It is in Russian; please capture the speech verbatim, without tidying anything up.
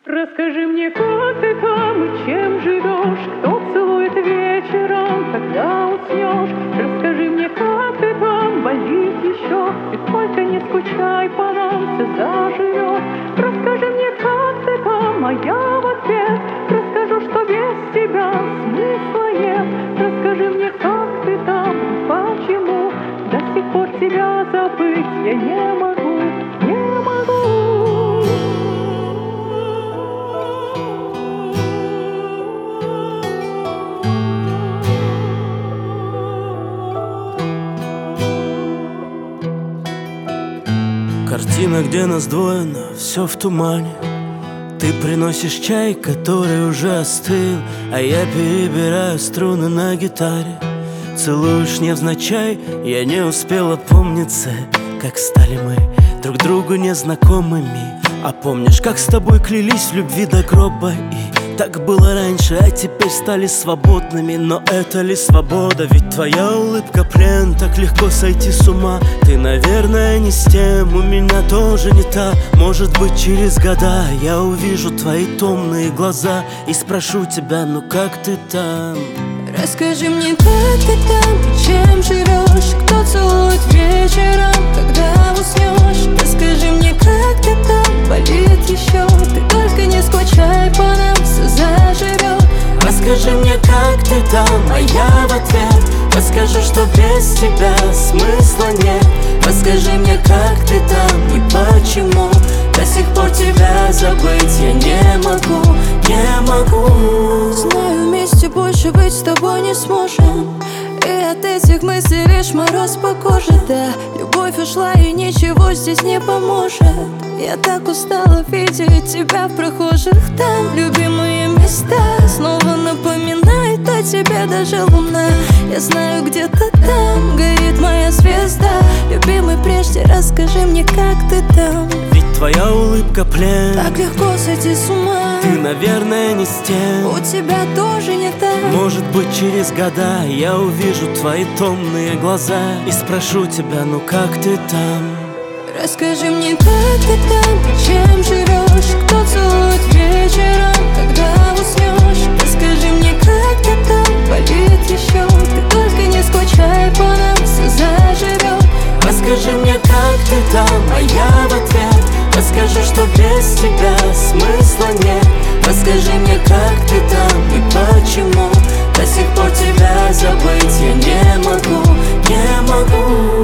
Расскажи мне, как ты там и чем живешь, кто целует вечером, когда уснешь. Расскажи мне, как ты там, болит еще, и только не скучай, по нам все заживет. Расскажи мне, как ты там, а я в ответ расскажу, что без тебя смысла нет. Расскажи мне, как ты там, почему до сих пор тебя забыть я не могу, не могу. Картина, где нас двое, но все в тумане. Ты приносишь чай, который уже остыл, а я перебираю струны на гитаре. Целуешь невзначай, я не успел опомниться, как стали мы друг другу незнакомыми. А помнишь, как с тобой клялись в любви до гроба? И так было раньше, а теперь стали свободными. Но это ли свобода? Ведь твоя улыбка плен, так легко сойти с ума. Ты, наверное, не с тем, у меня тоже не та. Может быть, через года я увижу твои томные глаза и спрошу тебя, ну как ты там? Расскажи мне, как ты там, чем живешь, кто целует вечером, когда уснешь. Расскажи мне, как ты там, болит еще, ты только не скучай, по нам все заживет. Расскажи мне, как ты там, а я в ответ расскажу, что без тебя смысла нет. Расскажи мне, как ты там и почему до сих пор тебя забыть я не могу, не могу. Знаю, вместе больше быть с тобой не сможем, и от этих мыслей лишь мороз по коже. Да, любовь ушла и ничего здесь не поможет. Я так устала видеть тебя в прохожих. Там любимые места снова напоминает о тебе даже луна. Я знаю, где-то там горит моя звезда. Любимый, прежде расскажи мне, как ты там. Ведь твоя улыбка плен, так легко сойти с ума. Ты, наверное, не с тем, у тебя тоже не так. Может быть, через года я увижу твои томные глаза и спрошу тебя, ну как ты там? Расскажи мне, как ты там, чем живешь, кто целует вечером, когда уснешь. Расскажи мне, как ты там, болит еще, ты только не скучай, по нам все заживет. Расскажи мне, как ты там, а я в ответ расскажу, что без тебя смысла нет. Расскажи мне, как ты там и почему до сих пор тебя забыть я не могу, не могу.